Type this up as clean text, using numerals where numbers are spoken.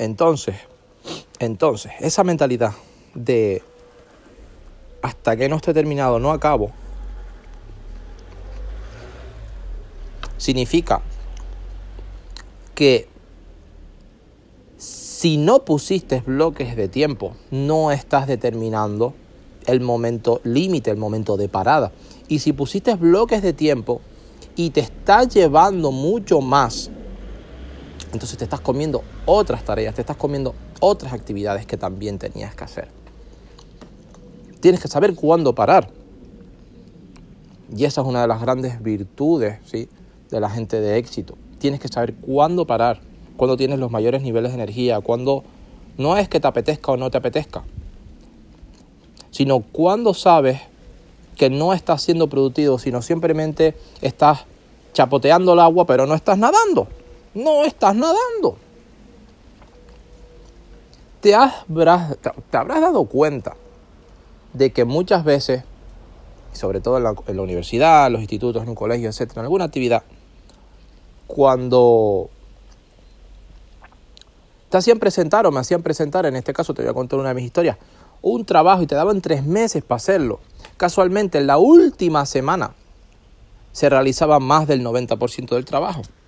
Entonces, esa mentalidad de hasta que no esté terminado, no acabo, significa que si no pusiste bloques de tiempo, no estás determinando el momento límite, el momento de parada. Y si pusiste bloques de tiempo y te está llevando mucho más, entonces te estás comiendo otras tareas, te estás comiendo otras actividades que también tenías que hacer. Tienes que saber cuándo parar. Y esa es una de las grandes virtudes, ¿sí?, de la gente de éxito. Tienes que saber cuándo parar, cuándo tienes los mayores niveles de energía, cuándo no es que te apetezca o no te apetezca, sino cuándo sabes que no estás siendo productivo, sino simplemente estás chapoteando el agua, pero no estás nadando. No estás nadando. Te habrás dado cuenta de que muchas veces, sobre todo en la universidad, en los institutos, en un colegio, etcétera, en alguna actividad, cuando me hacían presentar, en este caso te voy a contar una de mis historias, un trabajo y te daban 3 meses para hacerlo. Casualmente, en la última semana se realizaba más del 90% del trabajo.